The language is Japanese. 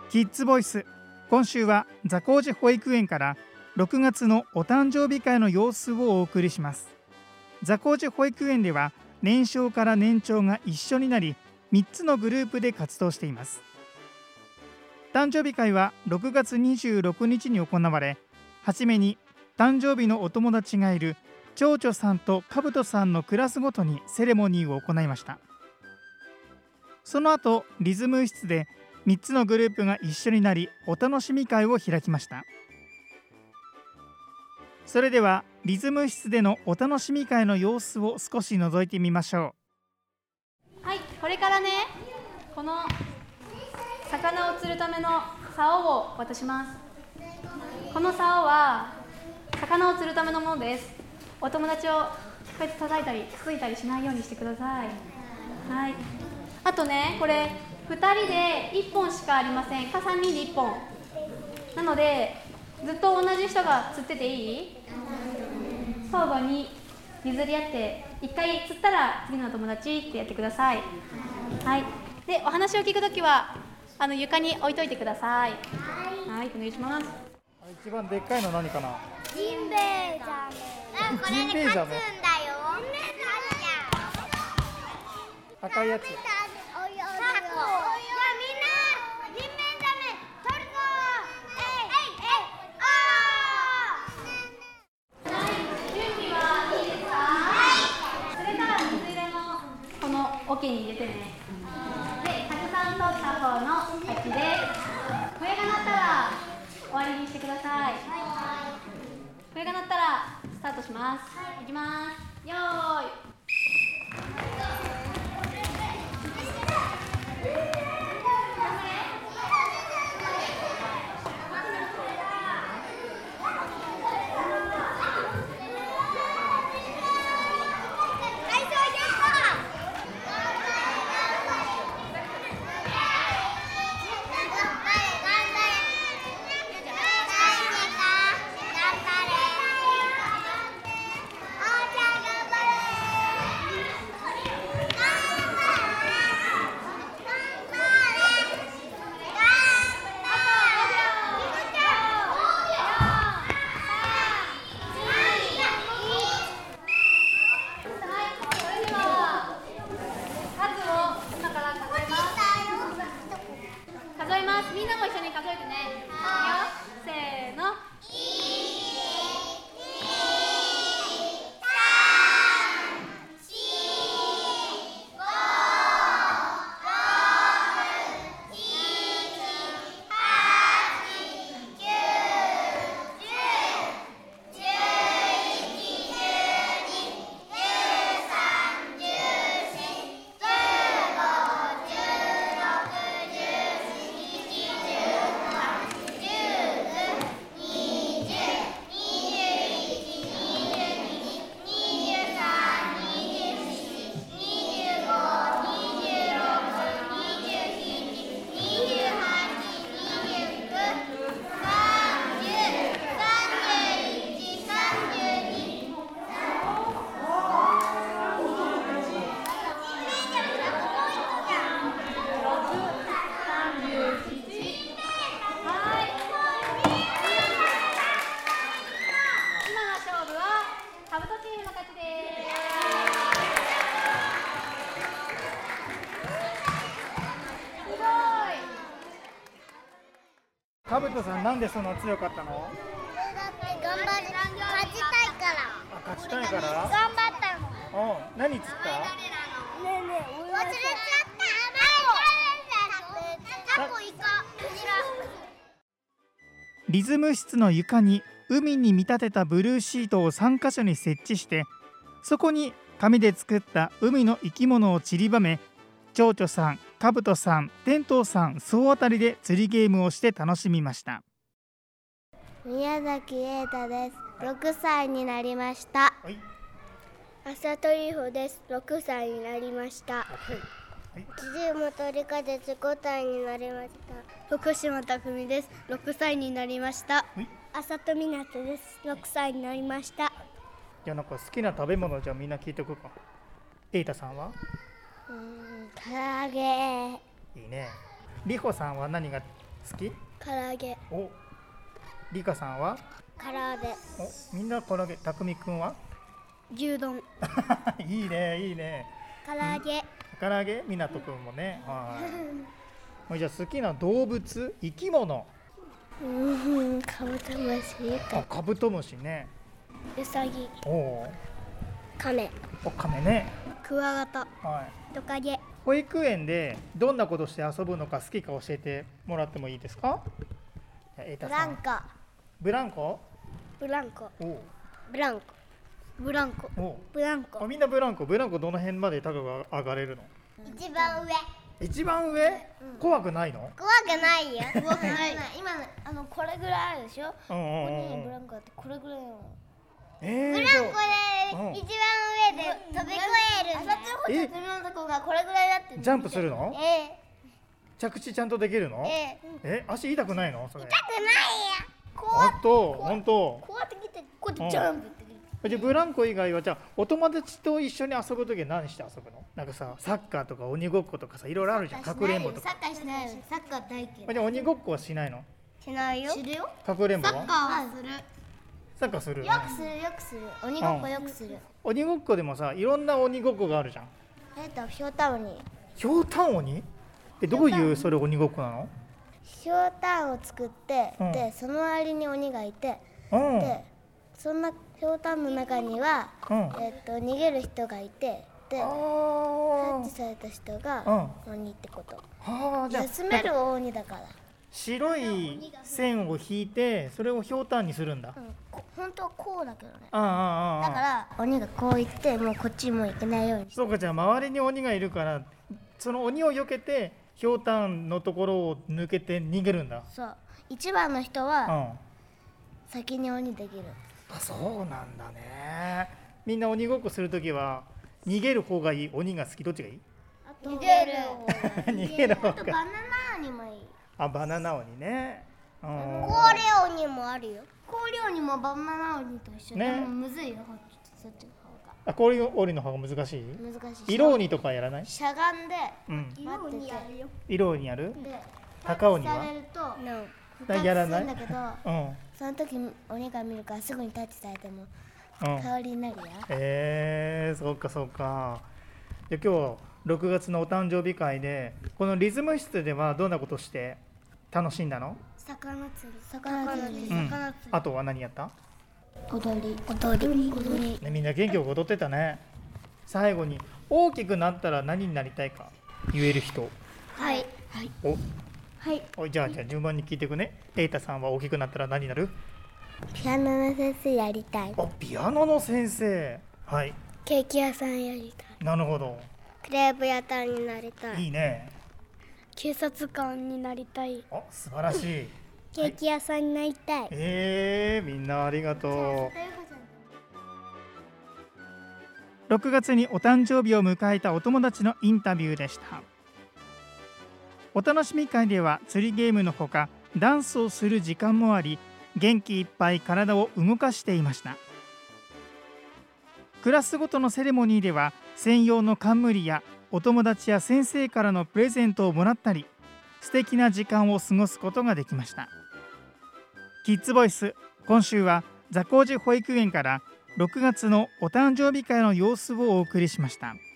キッズボイス、今週は座高寺保育園から6月のお誕生日会の様子をお送りします。座高寺保育園では年少から年長が一緒になり3つのグループで活動しています。誕生日会は6月26日に行われ、はじめに誕生日のお友達がいる長女さんとかぶとさんのクラスごとにセレモニーを行いました。その後リズム室で3つのグループが一緒になりお楽しみ会を開きました。それではリズム室でのお楽しみ会の様子を少し覗いてみましょう。はい、これからね、この魚を釣るための竿を渡します。この竿は魚を釣るためのものです。お友達をこうやって叩いたりつついたりしないようにしてください。はい。あとね、これ2人で1本しかありませんか、3人で1本なので、ずっと同じ人が釣ってていい？相互に譲り合って1回釣ったら次の友達ってやってください。はい。で、お話を聞くときは床に置いといてください。はい、お願いします。 一番でっかいの何かな？ ジンベエザメ。これで勝つんだよ。 赤いやつ。 桶に入れてね。で、たくさん取った方の勝ちです。笛が鳴ったら終わりにしてください。笛が鳴ったらスタートします。いきます。よーい。みんなも一緒に数えてね。せーの。 かぶとさん、なんでそんな強かったの？ だって頑張る、勝ちたいから。 勝ちたいから？ 頑張ったの。 何釣った？ ねえねえ、忘れちゃった。タコイカ。 リズム室の床に海に見立てたブルーシートを3カ所に設置して、そこに紙で作った海の生き物を散りばめ、蝶々さん、かぶとさん、天童さん総当たりで釣りゲームをして楽しみました。 宮崎瑛太です。6歳になりました。 はい、 浅戸里穂です。6歳になりました。 はい、 辻本理香です。5歳になりました。福島匠です。6歳になりました。 はい、 浅戸湊です。6歳になりました。 じゃあなんか好きな食べ物、じゃあみんな聞いておくか。瑛太さんは？ 唐揚げ。 いいね。りほさんは何が好好き？ 唐揚げ。 お、リカさんは？ 唐揚げ。 お、みんな唐揚げ。たくみくんは？ 牛丼。 いいねいいね。 唐揚げ。 唐揚げ？みなとくんもね。はい。じゃあ好きな動物、生き物。 カブトムシ。 あ、カブトムシね。 ウサギ。 おお。 カメ。 お、カメね。 クワガタ。 はい。 トカゲ。 保育園でどんなことして遊ぶのか好きか教えてもらってもいいですか？エータさん。ブランコ。 ブランコ。 おう。 ブランコ。ブランコ。 おう。 ブランコ。 みんなブランコ。ブランコどの辺まで高く上がれるの？ 一番上。 一番上？怖くないの？ 怖くないよ。怖くない。今これぐらいあるでしょ。ここにブランコあってこれぐらいの。ブランコで一番上で飛び越えるんだよ。あさってのほうのとこがこれぐらいだって。 ジャンプするの？着地ちゃんとできるの？足痛くないの？それ。 痛くないよ。 本当。 こうやって来てこうやってジャンプってじゃあブランコ以外はじゃあお友達と一緒に遊ぶときは何して遊ぶの？なんかさ、サッカーとか鬼ごっことかさ、いろいろあるじゃん。かくれんぼとか。 サッカーしないよ。サッカー大嫌い。 じゃあ鬼ごっこはしないの？ しないよ。するよ。 かくれんぼは？ サッカーはする。 サッカーする？ よくするよくする。鬼ごっこよくする。 鬼ごっこでもさ、いろんな鬼ごっこがあるじゃん。 ひょうたん鬼。 ひょうたん鬼？どういうそれ鬼ごっこなの？ ひょうたんを作って、でその周りに鬼がいて、でそんなひょうたんの中には、逃げる人がいて、でタッチされた人が鬼ってこと。休める鬼だから。 白い線を引いてそれをひょうたんにするんだ。 本当はこうだけどね。だだから鬼がこう行ってもうこっちも行けないように。 そうか、じゃあ周りに鬼がいるからその鬼を避けてひょうたんのところを抜けて逃げるんだ。 そう、一番の人は先に鬼できる。 そうなんだね。みんな鬼ごっこするときは逃げる方がいい、鬼が好き？どっちがいい？ 逃げる方がいい。 逃げる方が。 あとバナナ鬼もいい。 バナナ鬼ね。 氷鬼もあるよ。氷鬼もバナナ鬼と一緒で、むずいよ、そっちの方が。 氷鬼の方が難しい？ 難しい。 色鬼とかやらない？ しゃがんで待ってて。 色鬼やる？高鬼は？やらない？ だけど、その時鬼が見るからすぐにタッチされても香りになるよ。 そうかそうか。じゃあ今日6月のお誕生日会でこのリズム室ではどんなことして楽しんだの？ 魚釣り。 あとは何やった？ 踊り。 みんな元気よく踊ってたね。最後に大きくなったら何になりたいか言える人？ はい。 じゃあ順番に聞いていくね。エイタさんは大きくなったら何になる？ ピアノの先生やりたい。 ピアノの先生。はい。 ケーキ屋さんやりたい。 なるほど。 クレープ屋さんになりたい。 いいね。 警察官になりたい。 素晴らしい。 ケーキ屋さんになりたい。 みんなありがとう。6月にお誕生日を迎えたお友達のインタビューでした。お楽しみ会では釣りゲームのほかダンスをする時間もあり、元気いっぱい体を動かしていました。クラスごとのセレモニーでは専用の冠やお友達や先生からのプレゼントをもらったり、素敵な時間を過ごすことができました。キッズボイス、今週は座高寺保育園から6月のお誕生日会の様子をお送りしました。